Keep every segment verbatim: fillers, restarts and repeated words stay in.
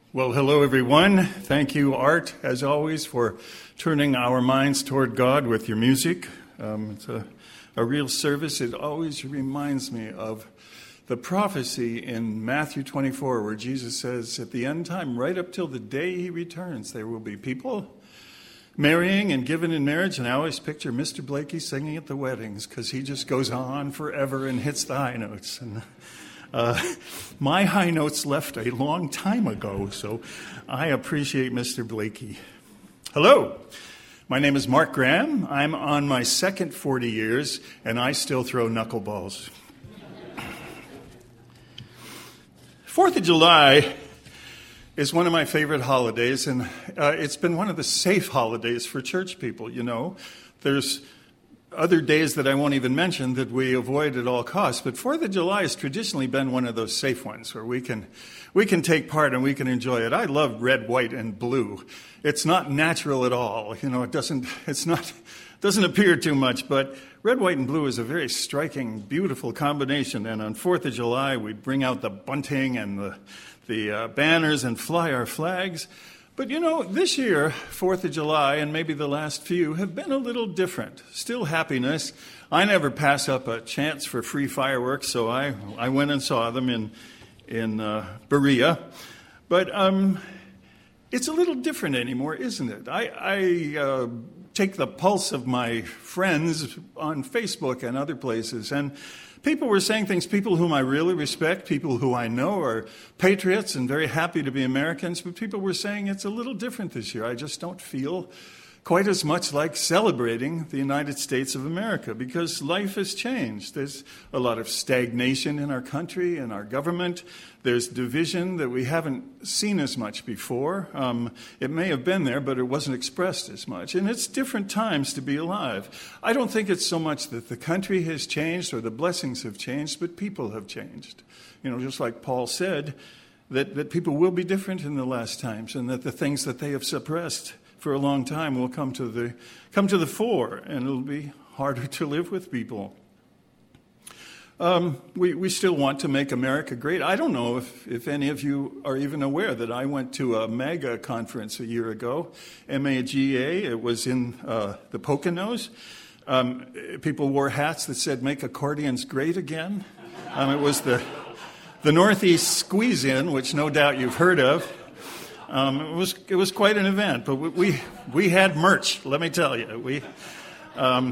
Well, hello, everyone. Thank you, Art, as always, for turning our minds toward God with your music. Um, it's a, a real service. It always reminds me of the prophecy in Matthew twenty-four, where Jesus says, at the end time, right up till the day he returns, there will be people marrying and given in marriage. And I always picture Mister Blakey singing at the weddings, because he just goes on forever and hits the high notes. And Uh, my high notes left a long time ago, so I appreciate Mister Blakey. Hello, my name is Mark Graham. I'm on my second forty years, and I still throw knuckleballs. Fourth of July is one of my favorite holidays, and uh, it's been one of the safe holidays for church people, you know. There's other days that I won't even mention that we avoid at all costs, but Fourth of July has traditionally been one of those safe ones where we can we can take part and we can enjoy it. I love red, white, and blue. It's not natural at all, you know. It doesn't it's not doesn't appear too much, but red, white, and blue is a very striking, beautiful combination. And on Fourth of July, we bring out the bunting and the the uh, banners and fly our flags. But, you know, this year, Fourth of July, and maybe the last few, have been a little different. Still happiness. I never pass up a chance for free fireworks, so I, I went and saw them in in uh, Berea. But um, it's a little different anymore, isn't it? I, I uh, take the pulse of my friends on Facebook and other places, and people were saying things, people whom I really respect, people who I know are patriots and very happy to be Americans, but people were saying it's a little different this year. I just don't feel quite as much like celebrating the United States of America because life has changed. There's a lot of stagnation in our country and our government. There's division that we haven't seen as much before. Um, it may have been there, but it wasn't expressed as much. And it's different times to be alive. I don't think it's so much that the country has changed or the blessings have changed, but people have changed. You know, just like Paul said, that, that people will be different in the last times and that the things that they have suppressed for a long time will come to the come to the fore, and it'll be harder to live with people. Um, we, we still want to make America great. I don't know if, if any of you are even aware that I went to a MAGA conference a year ago, M A G A. It was in uh, the Poconos. Um, people wore hats that said, "Make accordions great again." Um, it was the, the Northeast Squeeze-In, which no doubt you've heard of. Um, it was it was quite an event, but we we, we had merch. Let me tell you, we. Um,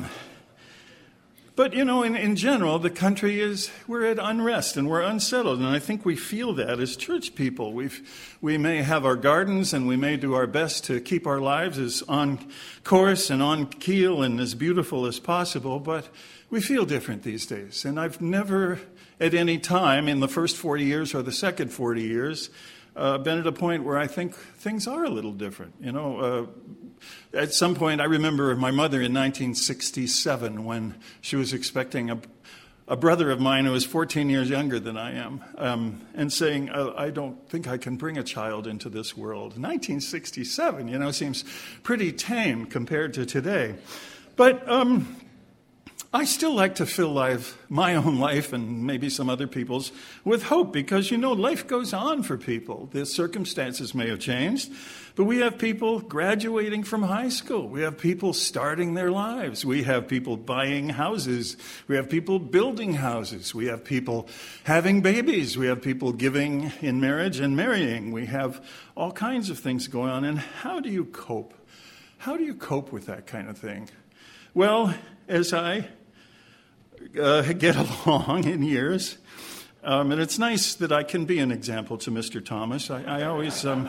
but you know, in, in general, the country is we're at unrest and we're unsettled, and I think we feel that as church people. We we may have our gardens and we may do our best to keep our lives as on course and on keel and as beautiful as possible, but we feel different these days. And I've never, at any time in the first forty years or the second forty years. Uh, been at a point where I think things are a little different. You know, uh, at some point, I remember my mother in nineteen sixty-seven when she was expecting a, a brother of mine who was fourteen years younger than I am, um, and saying, uh, I don't think I can bring a child into this world. nineteen sixty-seven, you know, seems pretty tame compared to today. But um, I still like to fill life, my own life and maybe some other people's, with hope because, you know, life goes on for people. The circumstances may have changed, but we have people graduating from high school. We have people starting their lives. We have people buying houses. We have people building houses. We have people having babies. We have people giving in marriage and marrying. We have all kinds of things going on. And how do you cope? How do you cope with that kind of thing? Well, as I Uh, get along in years. Um, and it's nice that I can be an example to Mister Thomas. I, I always, um,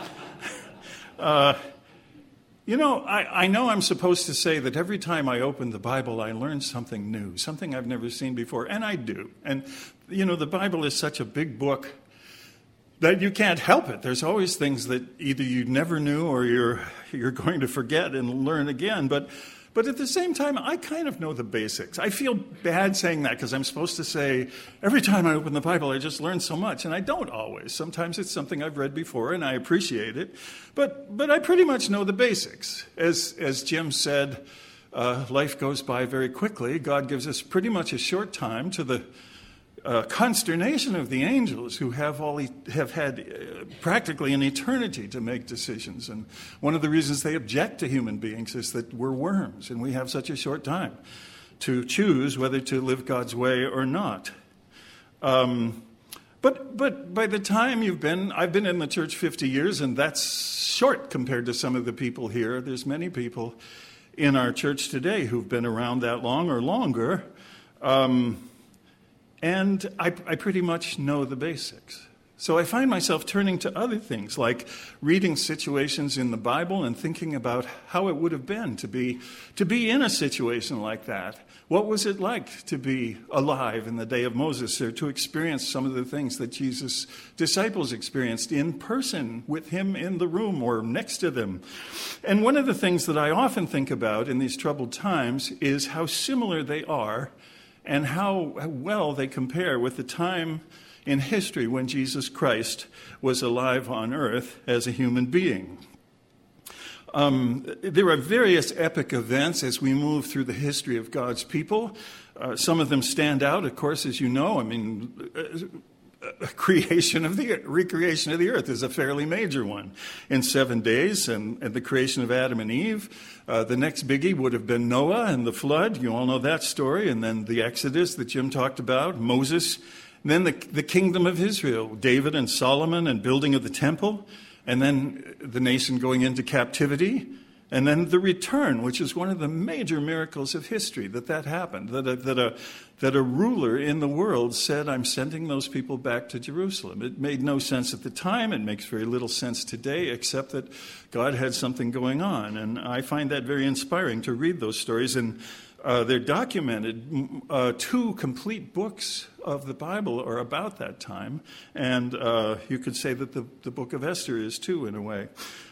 uh, you know, I, I know I'm supposed to say that every time I open the Bible, I learn something new, something I've never seen before, and I do. And, you know, the Bible is such a big book that you can't help it. There's always things that either you never knew or you're you're going to forget and learn again. But But at the same time, I kind of know the basics. I feel bad saying that because I'm supposed to say, every time I open the Bible, I just learn so much. And I don't always. Sometimes it's something I've read before, and I appreciate it. But but I pretty much know the basics. As, as Jim said, uh, life goes by very quickly. God gives us pretty much a short time to the uh, consternation of the angels who have all e- have had uh, practically an eternity to make decisions. And one of the reasons they object to human beings is that we're worms and we have such a short time to choose whether to live God's way or not. Um, but but by the time you've been, I've been in the church fifty years, and that's short compared to some of the people here. There's many people in our church today who've been around that long or longer, um, and I, I pretty much know the basics. So I find myself turning to other things, like reading situations in the Bible and thinking about how it would have been to be to be in a situation like that. What was it like to be alive in the day of Moses, or to experience some of the things that Jesus' disciples experienced in person with him in the room or next to them? And one of the things that I often think about in these troubled times is how similar they are and how well they compare with the time in history when Jesus Christ was alive on earth as a human being. Um, there are various epic events as we move through the history of God's people. Uh, some of them stand out, of course, as you know. I mean, uh, creation of the recreation of the earth is a fairly major one in seven days, and, and the creation of Adam and Eve. Uh, the next biggie would have been Noah and the flood. You all know that story. And then the Exodus that Jim talked about, Moses. And then the, the kingdom of Israel, David and Solomon, and building of the temple. And then the nation going into captivity, and then the return, which is one of the major miracles of history, that that happened, that a, that a, that a ruler in the world said, I'm sending those people back to Jerusalem. It made no sense at the time. It makes very little sense today, except that God had something going on. And I find that very inspiring to read those stories. And uh, they're documented. Uh, two complete books of the Bible are about that time, and uh, you could say that the, the book of Esther is too, in a way.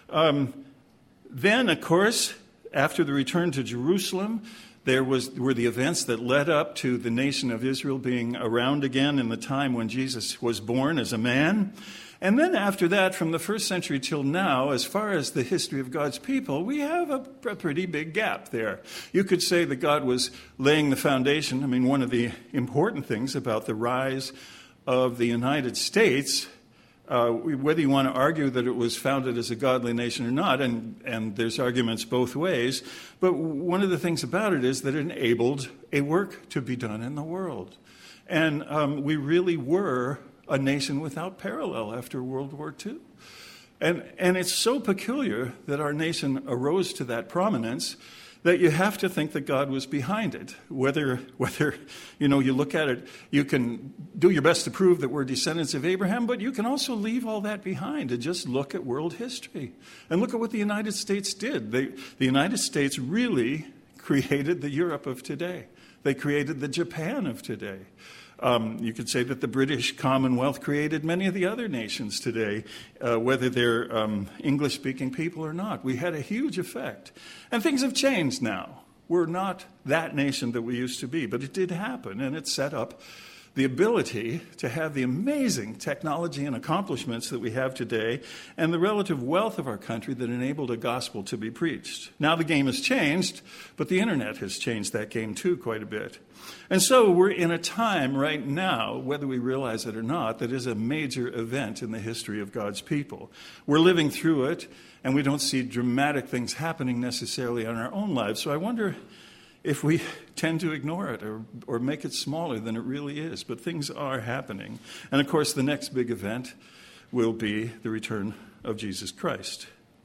Um, then, of course, after the return to Jerusalem, there was were the events that led up to the nation of Israel being around again in the time when Jesus was born as a man. And then after that, from the first century till now, as far as the history of God's people, we have a, a pretty big gap there. You could say that God was laying the foundation. I mean, one of the important things about the rise of the United States, uh, whether you want to argue that it was founded as a godly nation or not, and, and there's arguments both ways, but one of the things about it is that it enabled a work to be done in the world. And um, we really were a nation without parallel after World War Two. And, and it's so peculiar that our nation arose to that prominence that you have to think that God was behind it. Whether, whether you know, you look at it, you can do your best to prove that we're descendants of Abraham, but you can also leave all that behind and just look at world history. And look at what the United States did. They, the United States really created the Europe of today. They created the Japan of today. Um, you could say that the British Commonwealth created many of the other nations today, uh, whether they're um, English-speaking people or not. We had a huge effect. And things have changed now. We're not that nation that we used to be, but it did happen, and it set up the ability to have the amazing technology and accomplishments that we have today and the relative wealth of our country that enabled a gospel to be preached. Now the game has changed, but the internet has changed that game too quite a bit. And so we're in a time right now, whether we realize it or not, that is a major event in the history of God's people. We're living through it, and we don't see dramatic things happening necessarily in our own lives. So I wonder if we tend to ignore it or, or make it smaller than it really is. But things are happening. And, of course, the next big event will be the return of Jesus Christ.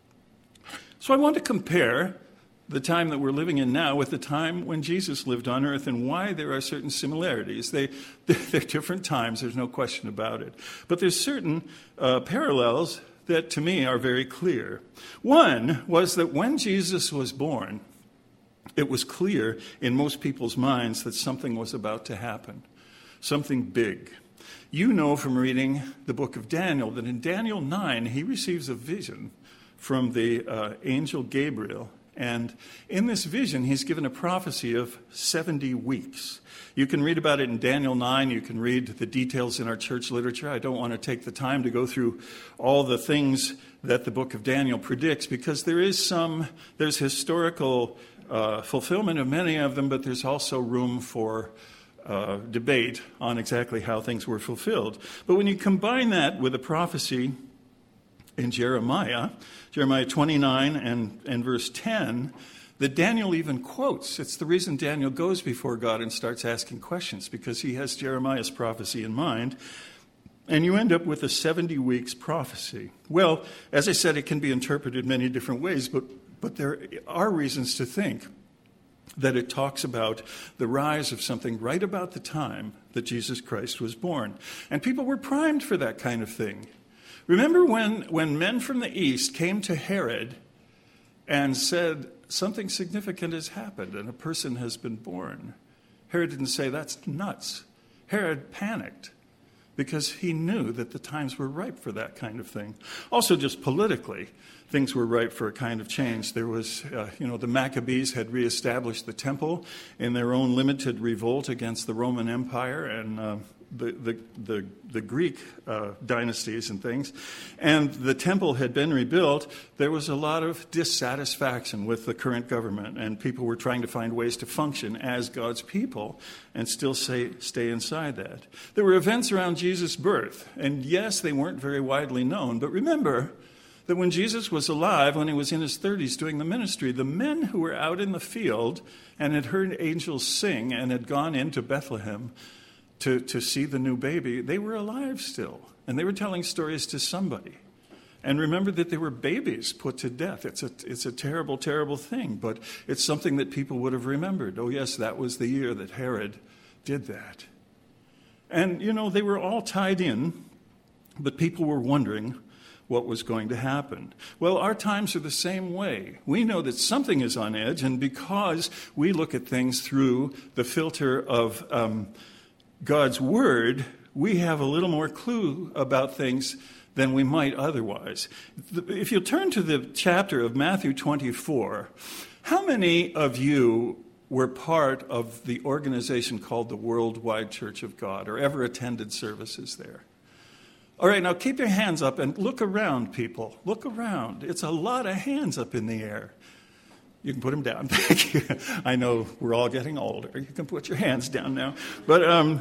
So I want to compare the time that we're living in now with the time when Jesus lived on earth and why there are certain similarities. They, they're different times, there's no question about it. But there's certain uh, parallels that, to me, are very clear. One was that when Jesus was born, it was clear in most people's minds that something was about to happen, something big. You know from reading the book of Daniel that in Daniel nine, he receives a vision from the uh, angel Gabriel. And in this vision, he's given a prophecy of seventy weeks. You can read about it in Daniel nine. You can read the details in our church literature. I don't want to take the time to go through all the things that the book of Daniel predicts, because there is some, there's historical uh, fulfillment of many of them, but there's also room for uh, debate on exactly how things were fulfilled. But when you combine that with a prophecy in Jeremiah, Jeremiah twenty-nine and, and verse ten, that Daniel even quotes. It's the reason Daniel goes before God and starts asking questions, because he has Jeremiah's prophecy in mind. And you end up with a seventy weeks prophecy. Well, as I said, it can be interpreted many different ways, but, but there are reasons to think that it talks about the rise of something right about the time that Jesus Christ was born. And people were primed for that kind of thing. Remember when, when men from the east came to Herod and said, something significant has happened and a person has been born. Herod didn't say, that's nuts. Herod panicked because he knew that the times were ripe for that kind of thing. Also, just politically, things were ripe for a kind of change. There was, uh, you know, the Maccabees had reestablished the temple in their own limited revolt against the Roman Empire and uh, the, the, the, the Greek uh, dynasties and things. And the temple had been rebuilt. There was a lot of dissatisfaction with the current government, and people were trying to find ways to function as God's people and still say, stay inside that. There were events around Jesus' birth, and yes, they weren't very widely known, but remember that when Jesus was alive, when he was in his thirties doing the ministry, the men who were out in the field and had heard angels sing and had gone into Bethlehem to, to see the new baby, they were alive still. And they were telling stories to somebody. And remember that they were babies put to death. It's a, it's a terrible, terrible thing, but it's something that people would have remembered. Oh, yes, that was the year that Herod did that. And, you know, they were all tied in, but people were wondering what was going to happen. Well, our times are the same way. We know that something is on edge, and because we look at things through the filter of um, God's Word, we have a little more clue about things than we might otherwise. If you turn to the chapter of Matthew twenty-four, how many of you were part of the organization called the Worldwide Church of God, or ever attended services there? All right, now keep your hands up and look around, people. Look around. It's a lot of hands up in the air. You can put them down. Thank you. I know we're all getting older. You can put your hands down now. But um,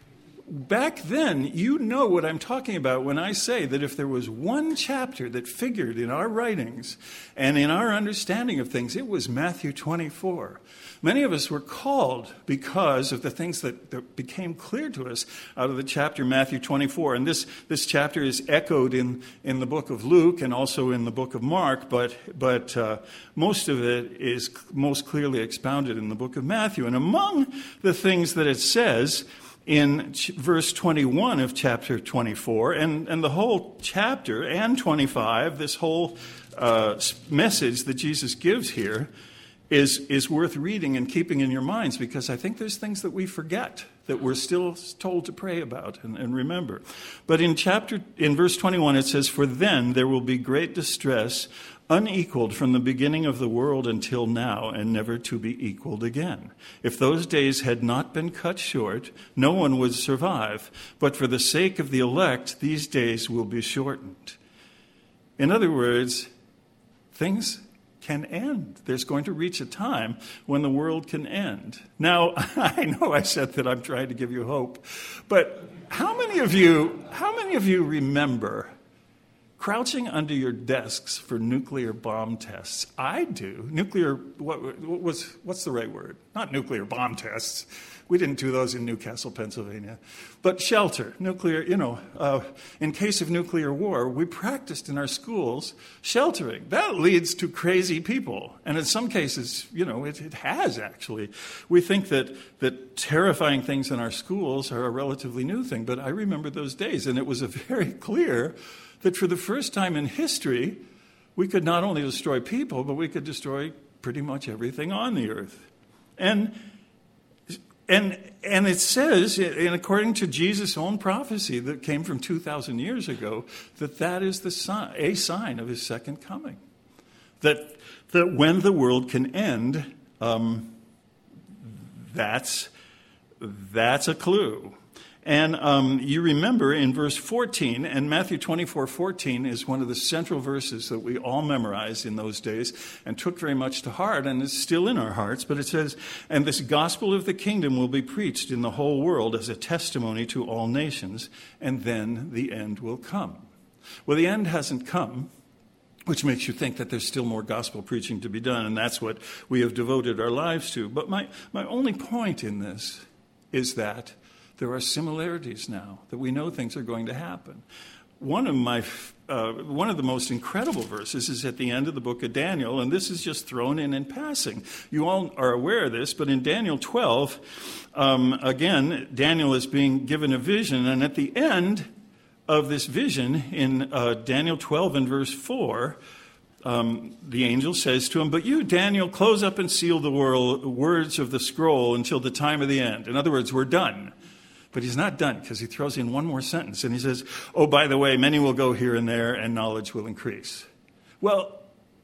back then, you know what I'm talking about when I say that if there was one chapter that figured in our writings and in our understanding of things, it was Matthew twenty-four. Many of us were called because of the things that, that became clear to us out of the chapter Matthew twenty-four. And this, this chapter is echoed in, in the book of Luke and also in the book of Mark, but, but uh, most of it is most clearly expounded in the book of Matthew. And among the things that it says in ch- verse twenty-one of chapter twenty-four, and, and the whole chapter and twenty-five, this whole uh, message that Jesus gives here, is, is worth reading and keeping in your minds, because I think there's things that we forget that we're still told to pray about and, and remember. But in chapter, in verse twenty-one, it says, "For then there will be great distress, unequaled from the beginning of the world until now, and never to be equaled again. If those days had not been cut short, no one would survive. But for the sake of the elect, these days will be shortened." In other words, things can end. There's going to reach a time when the world can end. Now, I know I said that I'm trying to give you hope, but how many of you, how many of you remember crouching under your desks for nuclear bomb tests? I do. Nuclear, what, what was, what's the right word? Not nuclear bomb tests. We didn't do those in Newcastle, Pennsylvania. But shelter, nuclear, you know, uh, in case of nuclear war, we practiced in our schools sheltering. That leads to crazy people. And in some cases, you know, it, it has actually. We think that, that terrifying things in our schools are a relatively new thing. But I remember those days, and it was a very clear that for the first time in history, we could not only destroy people, but we could destroy pretty much everything on the earth. And and and it says, and according to Jesus' own prophecy that came from two thousand years ago, that that is the sign, a sign of his second coming. That that when the world can end, um, that's that's a clue. And um, you remember in verse fourteen, and Matthew twenty-four fourteen is one of the central verses that we all memorized in those days and took very much to heart, and it's still in our hearts. But it says, "And this gospel of the kingdom will be preached in the whole world as a testimony to all nations, and then the end will come." Well, the end hasn't come, which makes you think that there's still more gospel preaching to be done, and that's what we have devoted our lives to. But my, my only point in this is that there are similarities now, that we know things are going to happen. One of my, uh, one of the most incredible verses is at the end of the book of Daniel, and this is just thrown in in passing. You all are aware of this, but in Daniel twelve, um, again, Daniel is being given a vision, and at the end of this vision, in uh, Daniel twelve and verse four, um, the angel says to him, "But you, Daniel, close up and seal the world, words of the scroll until the time of the end." In other words, we're done. But he's not done, because he throws in one more sentence, and he says, "Oh, by the way, many will go here and there, and knowledge will increase." Well,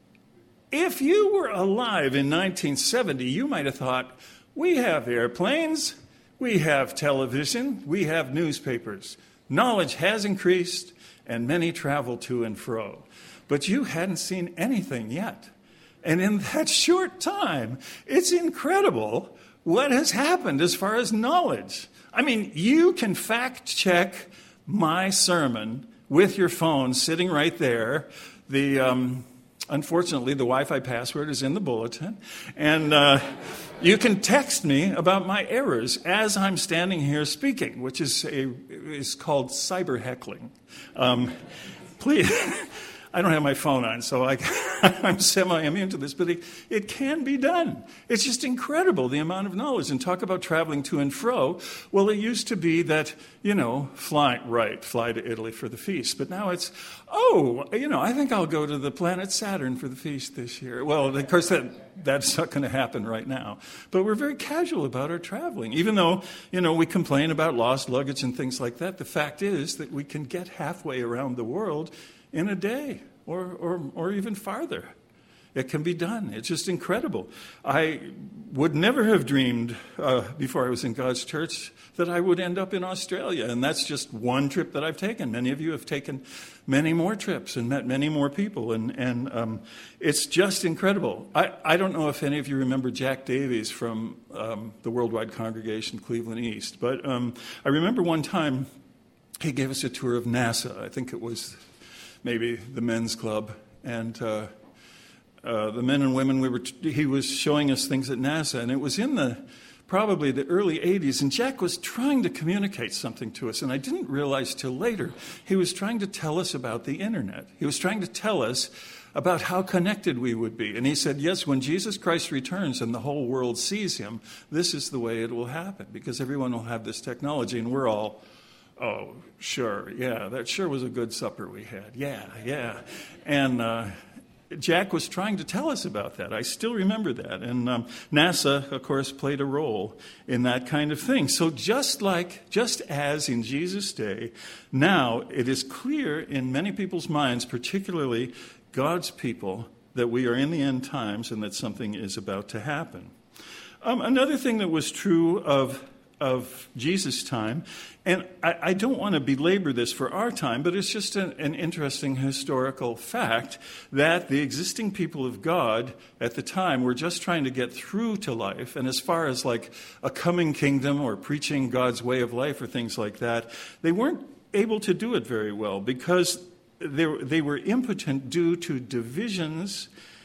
if you were alive in nineteen seventy, you might have thought, we have airplanes, we have television, we have newspapers. Knowledge has increased, and many travel to and fro. But you hadn't seen anything yet. And in that short time, it's incredible what has happened as far as knowledge. I mean, you can fact check my sermon with your phone sitting right there. The um, unfortunately, the Wi-Fi password is in the bulletin. And uh, you can text me about my errors as I'm standing here speaking, which is a, is called cyber heckling. Um, please, I don't have my phone on, so I, I'm semi-immune to this, but it, it can be done. It's just incredible, the amount of knowledge. And talk about traveling to and fro. Well, it used to be that, you know, fly, right, fly to Italy for the feast. But now it's, oh, you know, I think I'll go to the planet Saturn for the feast this year. Well, of course, that that's not going to happen right now. But we're very casual about our traveling. Even though, you know, we complain about lost luggage and things like that, the fact is that we can get halfway around the world in a day, or, or or even farther. It can be done. It's just incredible. I would never have dreamed uh, before I was in God's church that I would end up in Australia, and that's just one trip that I've taken. Many of you have taken many more trips and met many more people, and, and um, it's just incredible. I, I don't know if any of you remember Jack Davies from um, the Worldwide Congregation, Cleveland East, but um, I remember one time he gave us a tour of NASA. I think it was maybe the men's club, and uh, uh, the men and women we were. T- he was showing us things at NASA, and it was in the probably the early eighties. And Jack was trying to communicate something to us, and I didn't realize till later he was trying to tell us about the internet. He was trying to tell us about how connected we would be. And he said, yes, when Jesus Christ returns and the whole world sees him, this is the way it will happen, because everyone will have this technology, and we're all. Oh, sure, yeah, that sure was a good supper we had. Yeah, yeah. And uh, Jack was trying to tell us about that. I still remember that. And um, NASA, of course, played a role in that kind of thing. So just like, just as in Jesus' day, now it is clear in many people's minds, particularly God's people, that we are in the end times and that something is about to happen. Um, another thing that was true of of Jesus' time, and I, I don't want to belabor this for our time, but it's just an, an interesting historical fact that the existing people of God at the time were just trying to get through to life, and as far as like a coming kingdom or preaching God's way of life or things like that, they weren't able to do it very well because they, they were impotent due to divisions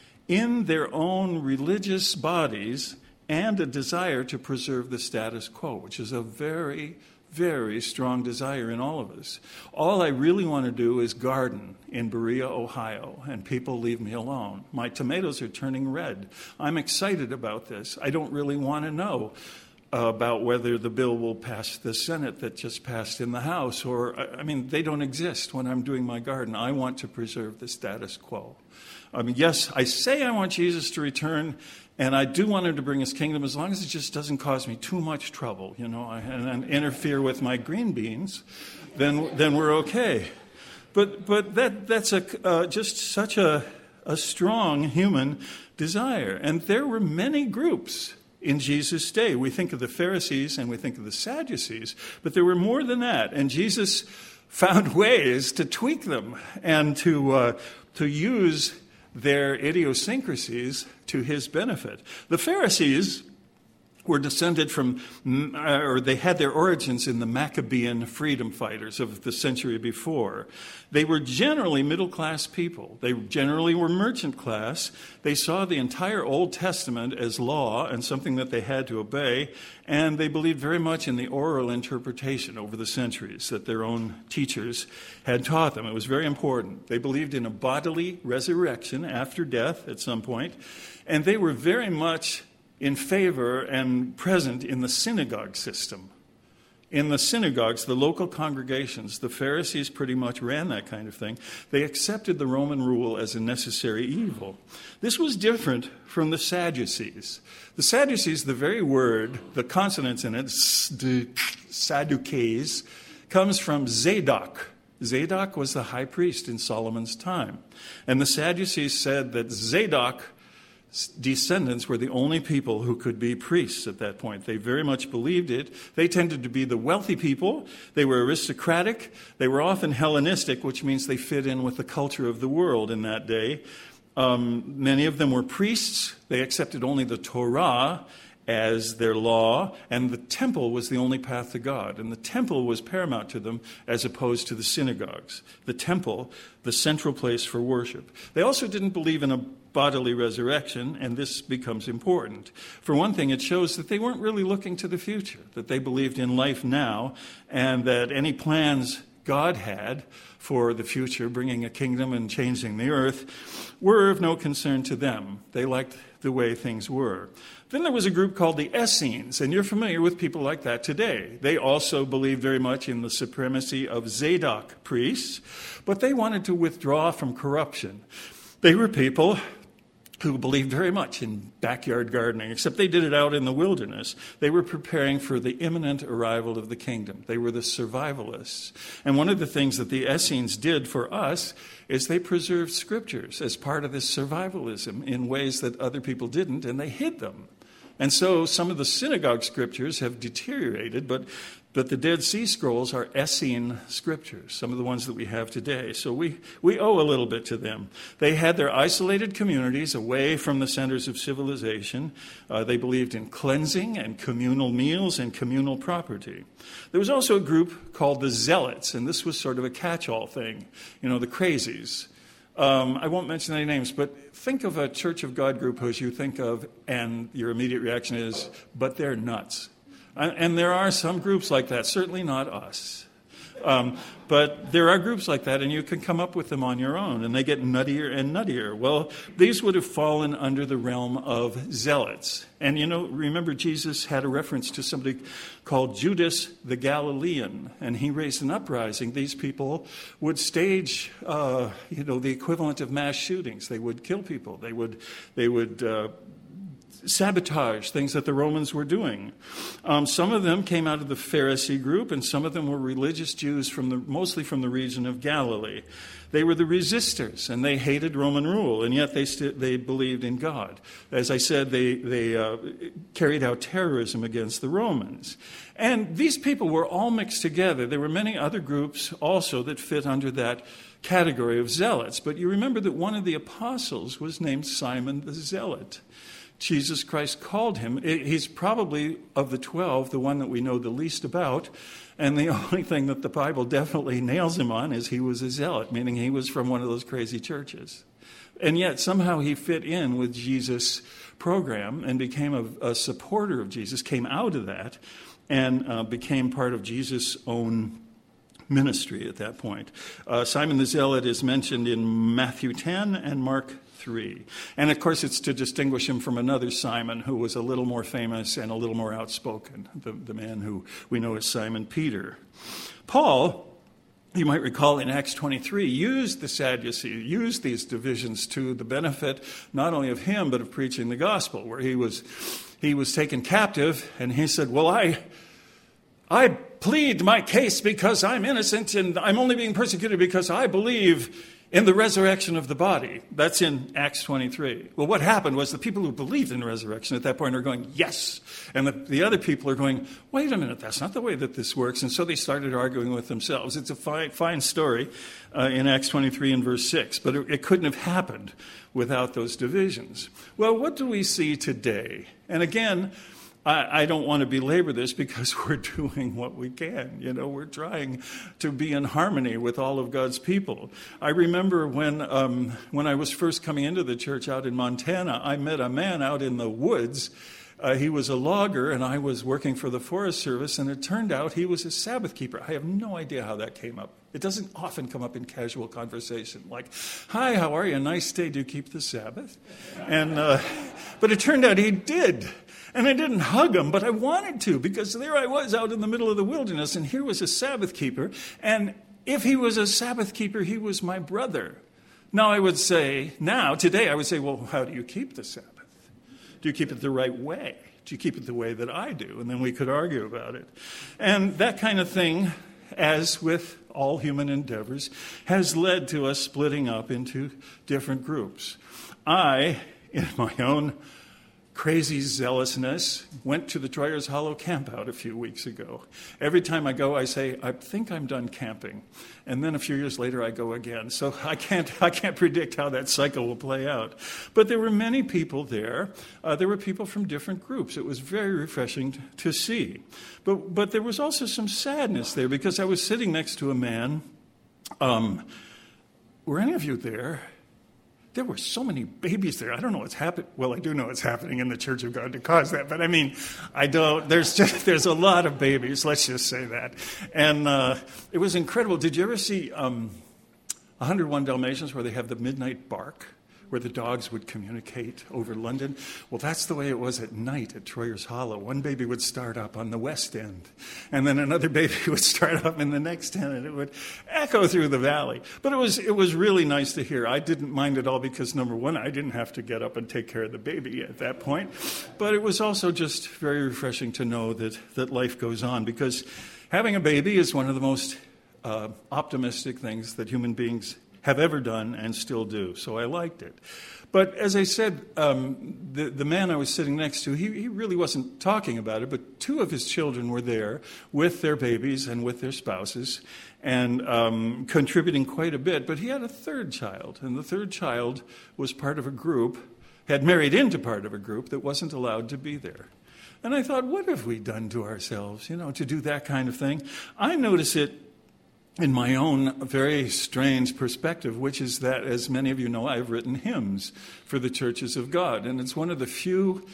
in their own religious bodies and a desire to preserve the status quo, which is a very, very strong desire in all of us. All I really want to do is garden in Berea, Ohio, and people leave me alone. My tomatoes are turning red. I'm excited about this. I don't really want to know uh, about whether the bill will pass the Senate that just passed in the House, or, I mean, they don't exist when I'm doing my garden. I want to preserve the status quo. I mean, yes, I say I want Jesus to return, and I do want him to bring his kingdom as long as it just doesn't cause me too much trouble, you know, and, and interfere with my green beans, then then we're okay. But but that that's a uh, just such a a strong human desire, and there were many groups in Jesus' day. We think of the Pharisees and we think of the Sadducees, but there were more than that. And Jesus found ways to tweak them and to uh, to use their idiosyncrasies to his benefit. The Pharisees were descended from, or they had their origins in the Maccabean freedom fighters of the century before. They were generally middle-class people. They generally were merchant class. They saw the entire Old Testament as law and something that they had to obey, and they believed very much in the oral interpretation over the centuries that their own teachers had taught them. It was very important. They believed in a bodily resurrection after death at some point, and they were very much in favor and present in the synagogue system. In the synagogues, the local congregations, the Pharisees pretty much ran that kind of thing. They accepted the Roman rule as a necessary evil. This was different from the Sadducees. The Sadducees, the very word, the consonants in it, Sadducees, comes from Zadok. Zadok was the high priest in Solomon's time. And the Sadducees said that Zadok descendants were the only people who could be priests at that point. They very much believed it. They tended to be the wealthy people. They were aristocratic. They were often Hellenistic, which means they fit in with the culture of the world in that day. Um, many of them were priests. They accepted only the Torah as their law, and the temple was the only path to God. And the temple was paramount to them as opposed to the synagogues. The temple, the central place for worship. They also didn't believe in a bodily resurrection, and this becomes important. For one thing, it shows that they weren't really looking to the future, that they believed in life now, and that any plans God had for the future, bringing a kingdom and changing the earth, were of no concern to them. They liked the way things were. Then there was a group called the Essenes, and you're familiar with people like that today. They also believed very much in the supremacy of Zadok priests, but they wanted to withdraw from corruption. They were people who believed very much in backyard gardening, except they did it out in the wilderness. They were preparing for the imminent arrival of the kingdom. They were the survivalists. And one of the things that the Essenes did for us is they preserved scriptures as part of this survivalism in ways that other people didn't, and they hid them. And so some of the synagogue scriptures have deteriorated, but But the Dead Sea Scrolls are Essene scriptures, some of the ones that we have today. So we, we owe a little bit to them. They had their isolated communities away from the centers of civilization. Uh, they believed in cleansing and communal meals and communal property. There was also a group called the Zealots, and this was sort of a catch-all thing. You know, the crazies. Um, I won't mention any names, but think of a Church of God group as you think of, and your immediate reaction is, but they're nuts. And there are some groups like that, certainly not us. Um, but there are groups like that, and you can come up with them on your own, and they get nuttier and nuttier. Well, these would have fallen under the realm of zealots. And, you know, remember Jesus had a reference to somebody called Judas the Galilean, and he raised an uprising. These people would stage, uh, you know, the equivalent of mass shootings. They would kill people. They would, they would uh, sabotage things that the Romans were doing. Um, some of them came out of the Pharisee group, and some of them were religious Jews from the mostly from the region of Galilee. They were the resistors, and they hated Roman rule, and yet they st- they believed in God. As I said, they they uh, carried out terrorism against the Romans. And these people were all mixed together. There were many other groups also that fit under that category of zealots. But you remember that one of the apostles was named Simon the Zealot. Jesus Christ called him. He's probably, of the twelve, the one that we know the least about. And the only thing that the Bible definitely nails him on is he was a zealot, meaning he was from one of those crazy churches. And yet somehow he fit in with Jesus' program and became a, a supporter of Jesus, came out of that, and uh, became part of Jesus' own ministry at that point. Uh, Simon the Zealot is mentioned in Matthew ten and Mark three. And of course, it's to distinguish him from another Simon who was a little more famous and a little more outspoken, the, the man who we know as Simon Peter. Paul, you might recall in Acts twenty-three, used the Sadducees, used these divisions to the benefit not only of him, but of preaching the gospel, where he was he was taken captive, and he said, well, I I plead my case because I'm innocent, and I'm only being persecuted because I believe in the resurrection of the body. That's in Acts twenty-three. Well, what happened was the people who believed in the resurrection at that point are going, yes. And the, the other people are going, wait a minute, that's not the way that this works. And so they started arguing with themselves. It's a fine, fine story uh, in Acts twenty-three and verse six, but it, it couldn't have happened without those divisions. Well, what do we see today? And again, I, I don't want to belabor this because we're doing what we can. You know, we're trying to be in harmony with all of God's people. I remember when um, when I was first coming into the church out in Montana, I met a man out in the woods. Uh, he was a logger, and I was working for the Forest Service, and it turned out he was a Sabbath keeper. I have no idea how that came up. It doesn't often come up in casual conversation, like, hi, how are you? Nice day. Do you keep the Sabbath? And uh, but it turned out he did. And I didn't hug him, but I wanted to, because there I was out in the middle of the wilderness, and here was a Sabbath keeper. And if he was a Sabbath keeper, he was my brother. Now I would say, now, today, I would say, well, how do you keep the Sabbath? Do you keep it the right way? Do you keep it the way that I do? And then we could argue about it. And that kind of thing, as with all human endeavors, has led to us splitting up into different groups. I, in my own crazy zealousness, went to the Troyers Hollow campout a few weeks ago. Every time I go, I say, I think I'm done camping. And then a few years later, I go again. So I can't I can't predict how that cycle will play out. But there were many people there. Uh, there were people from different groups. It was very refreshing t- to see. But, but there was also some sadness there, because I was sitting next to a man. Um, were any of you there? There were so many babies there. I don't know what's happening. Well, I do know what's happening in the Church of God to cause that. But I mean, I don't, there's just, there's a lot of babies. Let's just say that. And uh, it was incredible. Did you ever see um, one oh one Dalmatians, where they have the midnight bark, where the dogs would communicate over London? Well, that's the way it was at night at Troyers Hollow. One baby would start up on the west end, and then another baby would start up in the next end, and it would echo through the valley. But it was it was really nice to hear. I didn't mind at all, because, number one, I didn't have to get up and take care of the baby at that point. But it was also just very refreshing to know that, that life goes on, because having a baby is one of the most uh, optimistic things that human beings have ever done and still do. So I liked it. But as I said, um, the, the man I was sitting next to, he, he really wasn't talking about it, but two of his children were there with their babies and with their spouses, and um, contributing quite a bit. But he had a third child, and the third child was part of a group, had married into part of a group that wasn't allowed to be there. And I thought, what have we done to ourselves, you know, to do that kind of thing? I notice it in my own very strange perspective, which is that, as many of you know, I've written hymns for the churches of God. And it's one of the few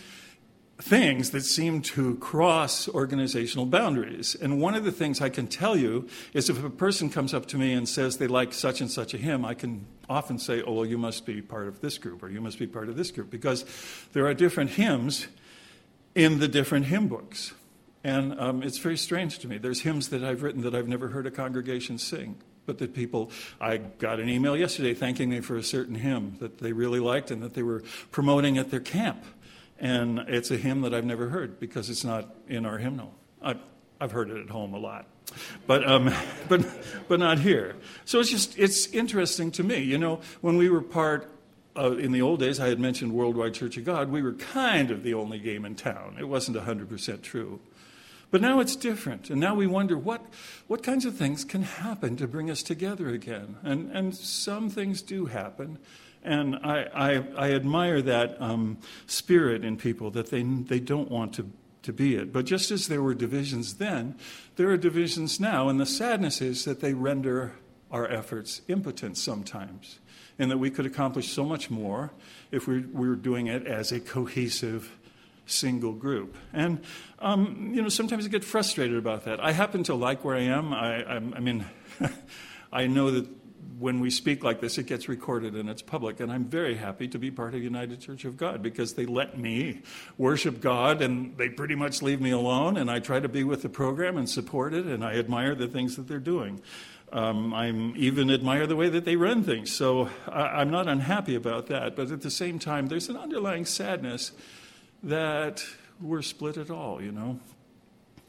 things that seem to cross organizational boundaries. And one of the things I can tell you is, if a person comes up to me and says they like such and such a hymn, I can often say, oh, well, you must be part of this group, or you must be part of this group, because there are different hymns in the different hymn books. And um, it's very strange to me. There's hymns that I've written that I've never heard a congregation sing, but that people, I got an email yesterday thanking me for a certain hymn that they really liked and that they were promoting at their camp. And it's a hymn that I've never heard, because it's not in our hymnal. I've, I've heard it at home a lot, but um, but but not here. So it's just, it's interesting to me. You know, when we were part Uh, in the old days, I had mentioned Worldwide Church of God. We were kind of the only game in town. It wasn't one hundred percent true. But now it's different. And now we wonder what what kinds of things can happen to bring us together again. And and some things do happen. And I, I, I admire that um, spirit in people, that they they don't want to, to be it. But just as there were divisions then, there are divisions now. And the sadness is that they render our efforts impotent sometimes, and that we could accomplish so much more if we, we were doing it as a cohesive single group. And, um, you know, sometimes I get frustrated about that. I happen to like where I am. I, I, I mean, I know that when we speak like this, it gets recorded and it's public, and I'm very happy to be part of United Church of God, because they let me worship God, and they pretty much leave me alone, and I try to be with the program and support it, and I admire the things that they're doing. Um, I even admire the way that they run things, so I, I'm not unhappy about that. But at the same time, there's an underlying sadness that we're split at all, you know.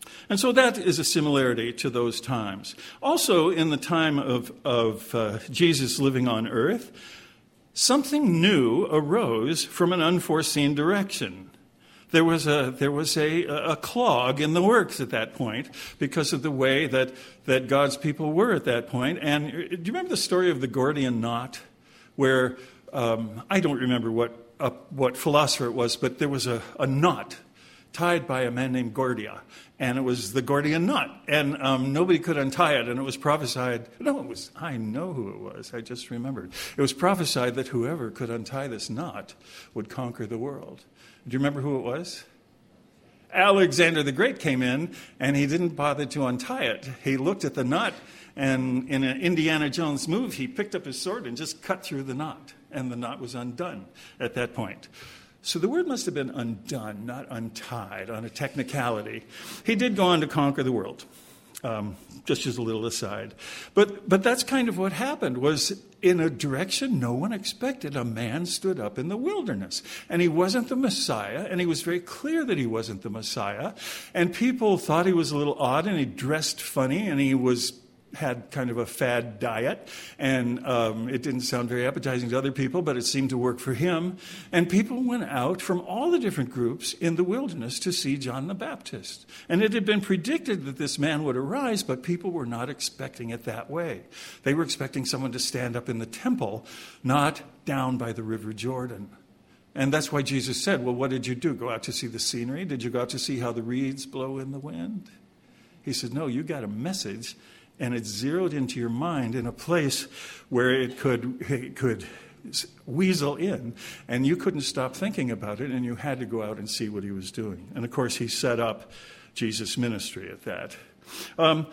And so that is a similarity to those times. Also, in the time of, of uh, Jesus living on earth, something new arose from an unforeseen direction. There was a there was a, a clog in the works at that point because of the way that, that God's people were at that point. And do you remember the story of the Gordian knot, where um, I don't remember what uh, what philosopher it was, but there was a, a knot tied by a man named Gordia, and it was the Gordian knot, and um, nobody could untie it, and it was prophesied, no, it was, I know who it was, I just remembered. It was prophesied that whoever could untie this knot would conquer the world. Do you remember who it was? Alexander the Great came in, and he didn't bother to untie it. He looked at the knot, and in an Indiana Jones move, he picked up his sword and just cut through the knot, and the knot was undone at that point. So the word must have been undone, not untied, on a technicality. He did go on to conquer the world, um, just as a little aside. But but that's kind of what happened, was in a direction no one expected, a man stood up in the wilderness. And he wasn't the Messiah, and he was very clear that he wasn't the Messiah. And people thought he was a little odd, and he dressed funny, and he was had kind of a fad diet, and um, it didn't sound very appetizing to other people, but it seemed to work for him. And people went out from all the different groups in the wilderness to see John the Baptist. And it had been predicted that this man would arise, but people were not expecting it that way. They were expecting someone to stand up in the temple, not down by the River Jordan. And that's why Jesus said, well, what did you do? Go out to see the scenery? Did you go out to see how the reeds blow in the wind? He said, no, you got a message, and it's zeroed into your mind in a place where it could it could weasel in, and you couldn't stop thinking about it, and you had to go out and see what he was doing. And, of course, he set up Jesus' ministry at that. Um,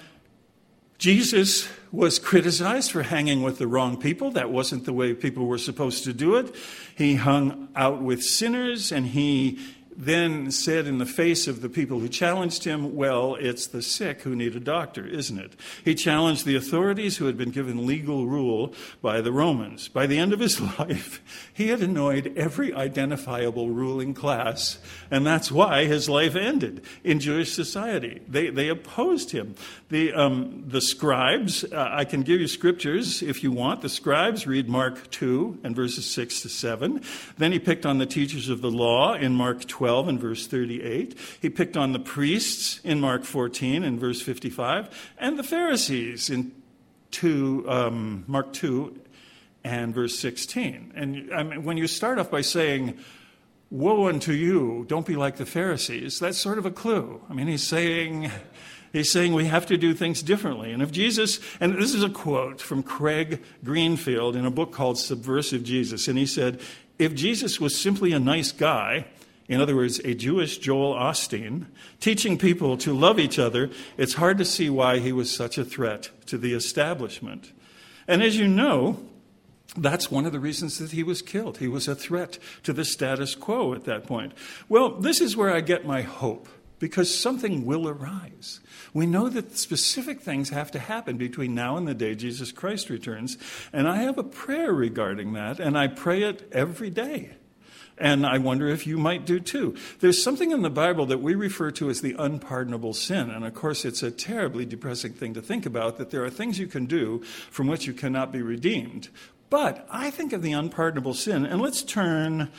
Jesus was criticized for hanging with the wrong people. That wasn't the way people were supposed to do it. He hung out with sinners, and he then said in the face of the people who challenged him, well, it's the sick who need a doctor, isn't it? He challenged the authorities who had been given legal rule by the Romans. By the end of his life, he had annoyed every identifiable ruling class, and that's why his life ended in Jewish society. They they opposed him. The um, the scribes, uh, I can give you scriptures if you want. The scribes, read Mark two and verses six to seven. Then he picked on the teachers of the law in Mark twelve and verse thirty-eight. He picked on the priests in Mark fourteen and verse fifty-five, and the Pharisees in two, um, Mark two and verse sixteen. And I mean, when you start off by saying, woe unto you, don't be like the Pharisees, that's sort of a clue. I mean, he's saying... He's saying we have to do things differently. And if Jesus, and this is a quote from Craig Greenfield in a book called Subversive Jesus, and he said, if Jesus was simply a nice guy, in other words, a Jewish Joel Osteen, teaching people to love each other, it's hard to see why he was such a threat to the establishment. And as you know, that's one of the reasons that he was killed. He was a threat to the status quo at that point. Well, this is where I get my hope, because something will arise. We know that specific things have to happen between now and the day Jesus Christ returns, and I have a prayer regarding that, and I pray it every day. And I wonder if you might do too. There's something in the Bible that we refer to as the unpardonable sin, and of course it's a terribly depressing thing to think about, that there are things you can do from which you cannot be redeemed. But I think of the unpardonable sin, and let's turn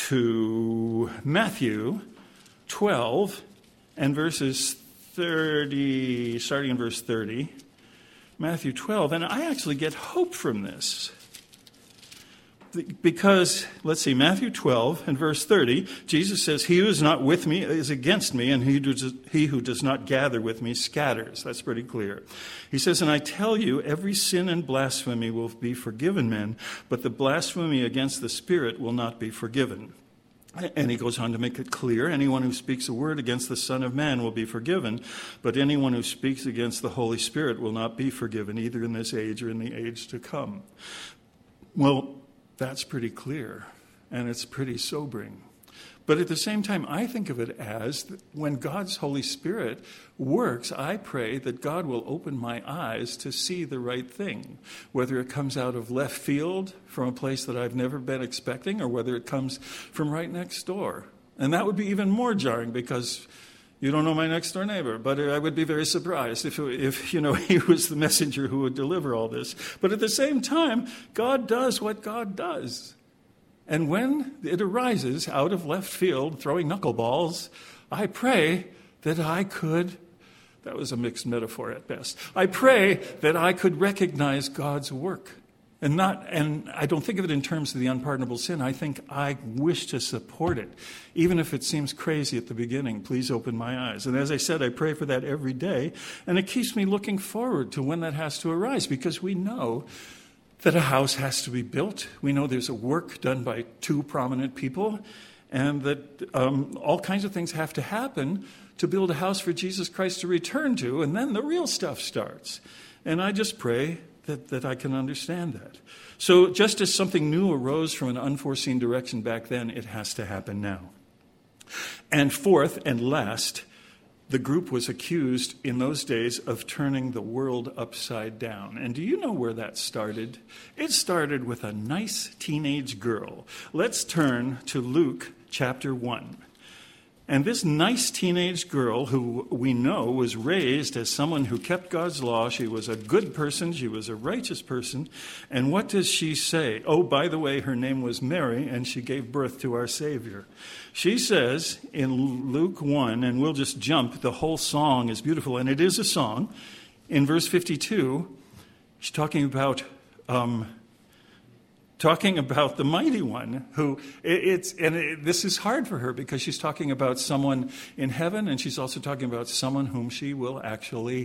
to Matthew twelve and verses thirty, starting in verse thirty, Matthew twelve, and I actually get hope from this. Because, let's see, Matthew twelve and verse thirty, Jesus says, he who is not with me is against me, and he who, does, he who does not gather with me scatters. That's pretty clear. He says, and I tell you, every sin and blasphemy will be forgiven men, but the blasphemy against the Spirit will not be forgiven. And he goes on to make it clear, anyone who speaks a word against the Son of Man will be forgiven, but anyone who speaks against the Holy Spirit will not be forgiven, either in this age or in the age to come. Well, that's pretty clear, and it's pretty sobering. But at the same time, I think of it as when God's Holy Spirit works, I pray that God will open my eyes to see the right thing, whether it comes out of left field from a place that I've never been expecting, or whether it comes from right next door. And that would be even more jarring because, You don't know my next door neighbor, but I would be very surprised if, if, you know, he was the messenger who would deliver all this. But at the same time, God does what God does. And when it arises out of left field, throwing knuckleballs, I pray that I could, that was a mixed metaphor at best, I pray that I could recognize God's work. And not, and I don't think of it in terms of the unpardonable sin. I think I wish to support it. Even if it seems crazy at the beginning, please open my eyes. And as I said, I pray for that every day. And it keeps me looking forward to when that has to arise, because we know that a house has to be built. We know there's a work done by two prominent people, and that um, all kinds of things have to happen to build a house for Jesus Christ to return to, and then the real stuff starts. And I just pray that, that I can understand that. So just as something new arose from an unforeseen direction back then, it has to happen now. And fourth and last, the group was accused in those days of turning the world upside down. And do you know where that started? It started with a nice teenage girl. Let's turn to Luke chapter one. And this nice teenage girl, who we know was raised as someone who kept God's law, she was a good person, she was a righteous person. And what does she say? Oh, by the way, her name was Mary, and she gave birth to our Savior. She says in Luke one, and we'll just jump, the whole song is beautiful, and it is a song. In verse fifty-two, she's talking about... Um, Talking about the mighty one, who it, it's and it, this is hard for her because she's talking about someone in heaven, and she's also talking about someone whom she will actually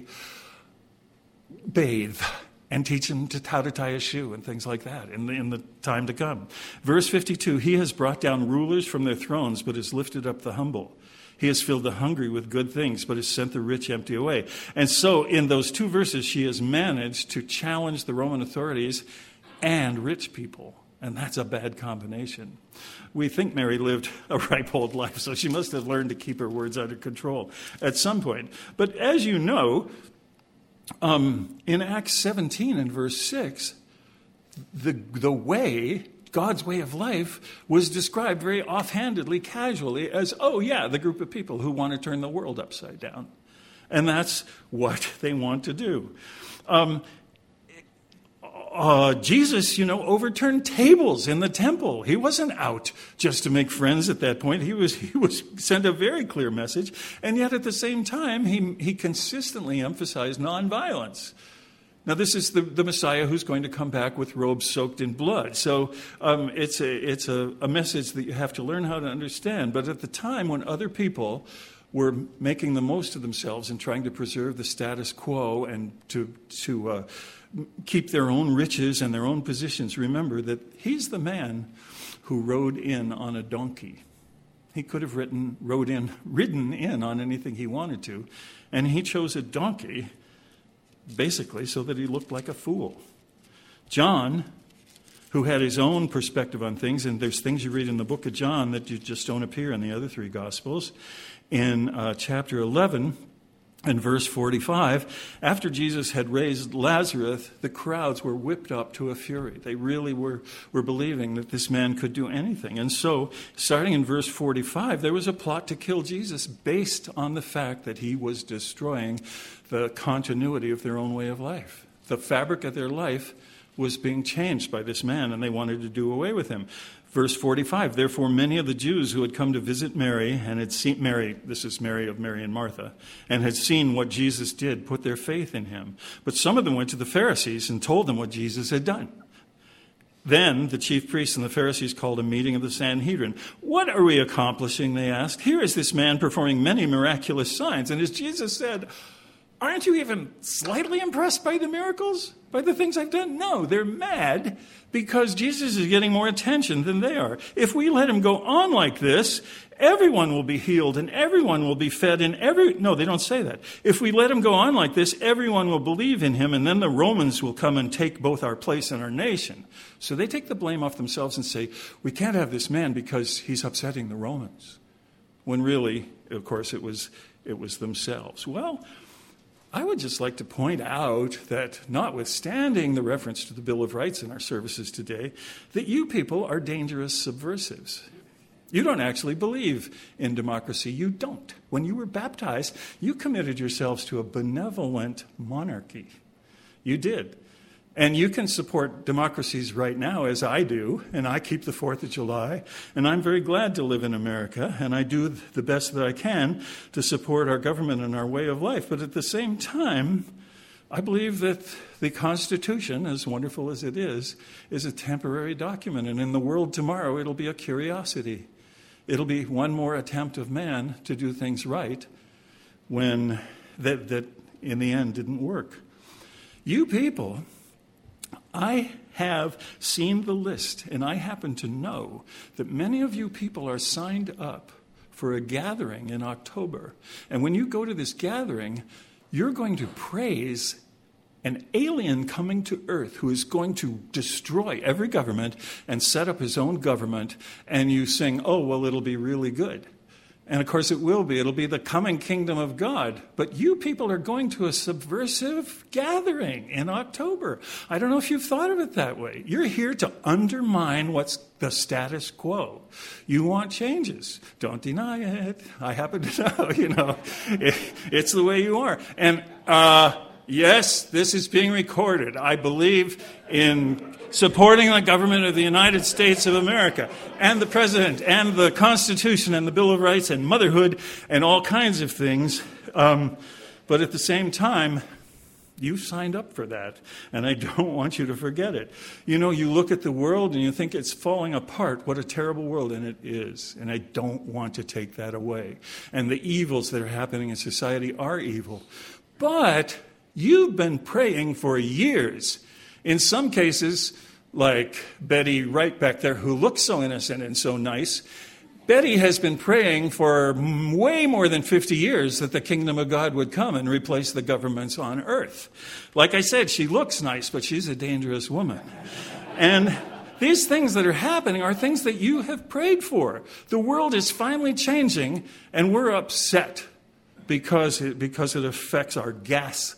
bathe and teach him to, how to tie a shoe and things like that in the, in the time to come. Verse fifty-two: He has brought down rulers from their thrones, but has lifted up the humble. He has filled the hungry with good things, but has sent the rich empty away. And so, in those two verses, she has managed to challenge the Roman authorities and rich people. And that's a bad combination. We think Mary lived a ripe old life, so she must have learned to keep her words under control at some point. But as you know, um, in Acts seventeen and verse six, the, the way, God's way of life, was described very offhandedly, casually, as, oh yeah, the group of people who want to turn the world upside down. And that's what they want to do. Um, Uh, Jesus, you know, overturned tables in the temple. He wasn't out just to make friends at that point. He was he was sent a very clear message, and yet at the same time, he he consistently emphasized nonviolence. Now, this is the, the Messiah who's going to come back with robes soaked in blood. So um, it's a it's a, a message that you have to learn how to understand. But at the time when other people were making the most of themselves and trying to preserve the status quo and to to uh, keep their own riches and their own positions, remember that he's the man who rode in on a donkey. He could have ridden, rode in, ridden in on anything he wanted to, and he chose a donkey basically so that he looked like a fool. John, who had his own perspective on things, and there's things you read in the book of John that you just don't appear in the other three Gospels, in uh, chapter eleven, in verse forty-five, after Jesus had raised Lazarus, the crowds were whipped up to a fury. They really were, were believing that this man could do anything. And so, starting in verse forty-five, there was a plot to kill Jesus based on the fact that he was destroying the continuity of their own way of life. The fabric of their life was being changed by this man, and they wanted to do away with him. Verse forty-five, therefore many of the Jews who had come to visit Mary and had seen Mary, this is Mary of Mary and Martha, and had seen what Jesus did, put their faith in him. But some of them went to the Pharisees and told them what Jesus had done. Then the chief priests and the Pharisees called a meeting of the Sanhedrin. What are we accomplishing, they asked. Here is this man performing many miraculous signs. And as Jesus said, aren't you even slightly impressed by the miracles? By the things I've done? No, they're mad because Jesus is getting more attention than they are. If we let him go on like this, everyone will be healed and everyone will be fed and every... No, they don't say that. If we let him go on like this, everyone will believe in him and then the Romans will come and take both our place and our nation. So they take the blame off themselves and say, we can't have this man because he's upsetting the Romans. When really, of course, it was it was themselves. Well, I would just like to point out that notwithstanding the reference to the Bill of Rights in our services today, that you people are dangerous subversives. You don't actually believe in democracy. You don't. When you were baptized, you committed yourselves to a benevolent monarchy. You did. And you can support democracies right now, as I do, and I keep the fourth of July, and I'm very glad to live in America, and I do the best that I can to support our government and our way of life. But at the same time, I believe that the Constitution, as wonderful as it is, is a temporary document, and in the world tomorrow, it'll be a curiosity. It'll be one more attempt of man to do things right when that, that in the end didn't work. You people, I have seen the list, and I happen to know that many of you people are signed up for a gathering in October. And when you go to this gathering, you're going to praise an alien coming to earth who is going to destroy every government and set up his own government, and you sing, oh, well, it'll be really good. And of course it will be. It'll be the coming kingdom of God. But you people are going to a subversive gathering in October. I don't know if you've thought of it that way. You're here to undermine what's the status quo. You want changes. Don't deny it. I happen to know, you know, it, it's the way you are. And uh, yes, this is being recorded. I believe in supporting the government of the United States of America and the President and the Constitution and the Bill of Rights and motherhood and all kinds of things. Um, but at the same time, you signed up for that, and I don't want you to forget it. You know, you look at the world and you think it's falling apart. What a terrible world, and it is. And I don't want to take that away. And the evils that are happening in society are evil. But you've been praying for years. In some cases, like Betty right back there, who looks so innocent and so nice, Betty has been praying for way more than fifty years that the kingdom of God would come and replace the governments on earth. Like I said, she looks nice, but she's a dangerous woman. And these things that are happening are things that you have prayed for. The world is finally changing, and we're upset because it, because it affects our gas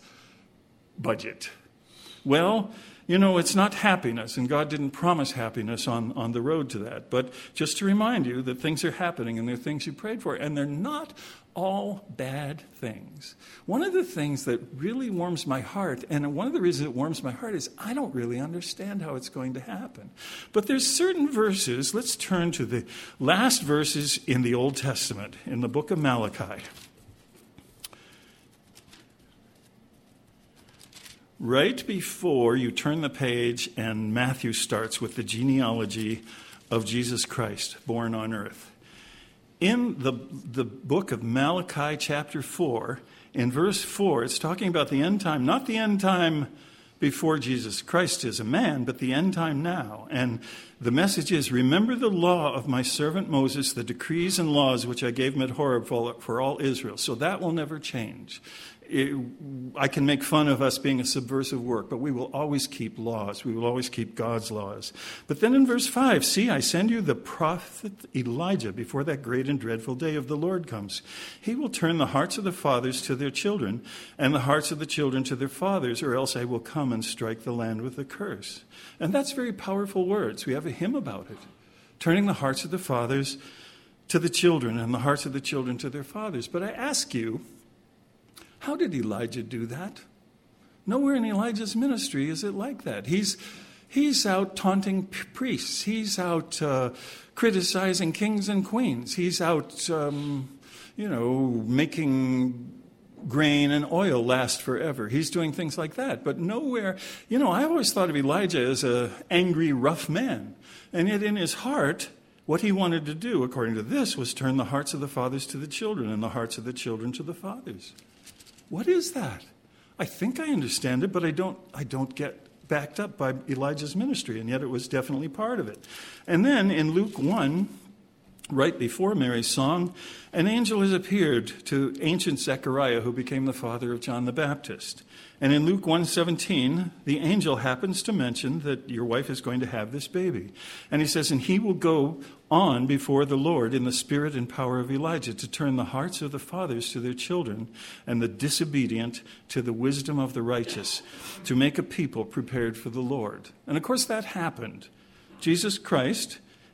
budget. Well, you know, it's not happiness, and God didn't promise happiness on, on the road to that. But just to remind you that things are happening, and they're things you prayed for, and they're not all bad things. One of the things that really warms my heart, and one of the reasons it warms my heart, is I don't really understand how it's going to happen. But there's certain verses. Let's turn to the last verses in the Old Testament, in the book of Malachi. Right before you turn the page and Matthew starts with the genealogy of Jesus Christ, born on earth. In the, the book of Malachi chapter four, in verse four, it's talking about the end time, not the end time before Jesus Christ is a man, but the end time now. And the message is, remember the law of my servant Moses, the decrees and laws which I gave him at Horeb for, for all Israel. So that will never change. It, I can make fun of us being a subversive work, but we will always keep laws. We will always keep God's laws. But then in verse five, see, I send you the prophet Elijah before that great and dreadful day of the Lord comes. He will turn the hearts of the fathers to their children and the hearts of the children to their fathers, or else I will come and strike the land with a curse. And that's very powerful words. We have a hymn about it. Turning the hearts of the fathers to the children and the hearts of the children to their fathers. But I ask you, how did Elijah do that? Nowhere in Elijah's ministry is it like that. He's, he's out taunting p- priests. He's out uh, criticizing kings and queens. He's out, um, you know, making grain and oil last forever. He's doing things like that. But nowhere, you know, I always thought of Elijah as an angry, rough man. And yet in his heart, what he wanted to do, according to this, was turn the hearts of the fathers to the children and the hearts of the children to the fathers. What is that? I think I understand it, but I don't I don't get backed up by Elijah's ministry, and yet it was definitely part of it. And then in Luke one, right before Mary's song, an angel has appeared to ancient Zechariah, who became the father of John the Baptist. And in Luke one seventeen, the angel happens to mention that your wife is going to have this baby. And he says, and he will go on before the Lord in the spirit and power of Elijah to turn the hearts of the fathers to their children and the disobedient to the wisdom of the righteous, to make a people prepared for the Lord. And of course that happened. Jesus Christ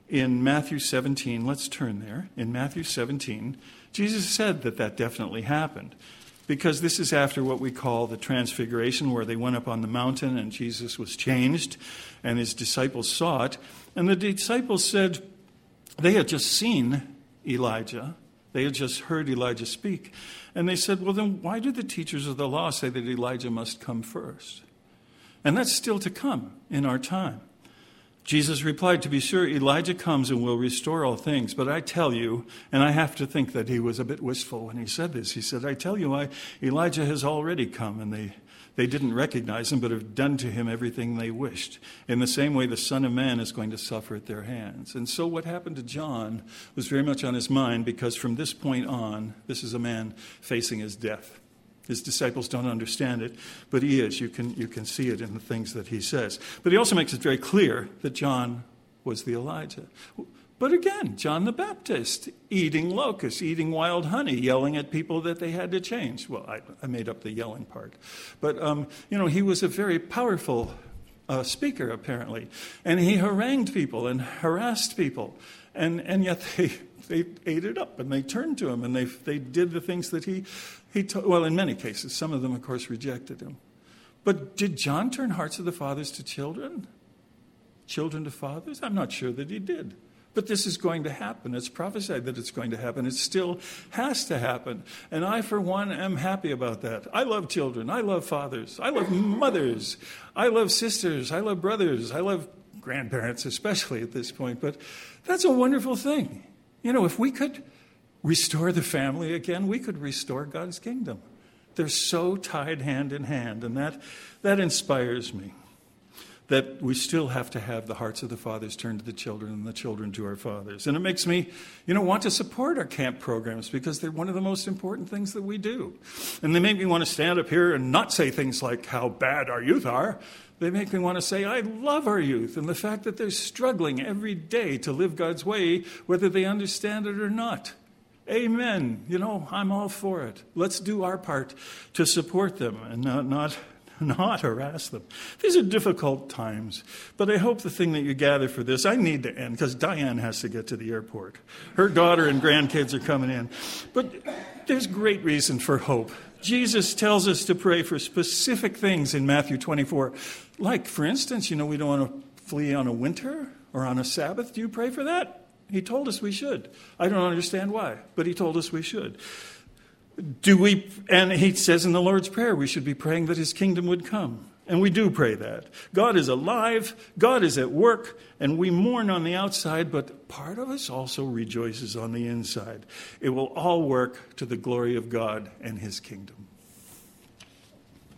in Matthew seventeen, let's turn there. In Matthew seventeen, Jesus said that that definitely happened. Because this is after what we call the Transfiguration, where they went up on the mountain and Jesus was changed and his disciples saw it. And the disciples said they had just seen Elijah. They had just heard Elijah speak. And they said, well, then why do the teachers of the law say that Elijah must come first? And that's still to come in our time. Jesus replied, to be sure, Elijah comes and will restore all things. But I tell you, and I have to think that he was a bit wistful when he said this. He said, I tell you, I, Elijah has already come, and they, they didn't recognize him, but have done to him everything they wished. In the same way, the Son of Man is going to suffer at their hands. And so what happened to John was very much on his mind, because from this point on, this is a man facing his death. His disciples don't understand it, but he is. You can, you can see it in the things that he says. But he also makes it very clear that John was the Elijah. But again, John the Baptist, eating locusts, eating wild honey, yelling at people that they had to change. Well, I, I made up the yelling part. But, um, you know, he was a very powerful uh, speaker, apparently. And he harangued people and harassed people. And, and yet they... They ate it up, and they turned to him, and they they did the things that he, he told. Well, in many cases, some of them, of course, rejected him. But did John turn hearts of the fathers to children? Children to fathers? I'm not sure that he did. But this is going to happen. It's prophesied that it's going to happen. It still has to happen. And I, for one, am happy about that. I love children. I love fathers. I love mothers. I love sisters. I love brothers. I love grandparents, especially at this point. But that's a wonderful thing. You know, if we could restore the family again, we could restore God's kingdom. They're so tied hand in hand, and that that inspires me, that we still have to have the hearts of the fathers turned to the children and the children to our fathers. And it makes me, you know, want to support our camp programs, because they're one of the most important things that we do. And they make me want to stand up here and not say things like how bad our youth are. They make me want to say, I love our youth, and the fact that they're struggling every day to live God's way, whether they understand it or not. Amen. You know, I'm all for it. Let's do our part to support them and not, not, not harass them. These are difficult times, but I hope the thing that you gather for this, I need to end, because Diane has to get to the airport. Her daughter and grandkids are coming in. But there's great reason for hope. Jesus tells us to pray for specific things in Matthew twenty-four. Like, for instance, you know, we don't want to flee on a winter or on a Sabbath. Do you pray for that? He told us we should. I don't understand why, but he told us we should. Do we? And he says in the Lord's Prayer we should be praying that his kingdom would come. And we do pray that. God is alive, God is at work, and we mourn on the outside, but part of us also rejoices on the inside. It will all work to the glory of God and his kingdom.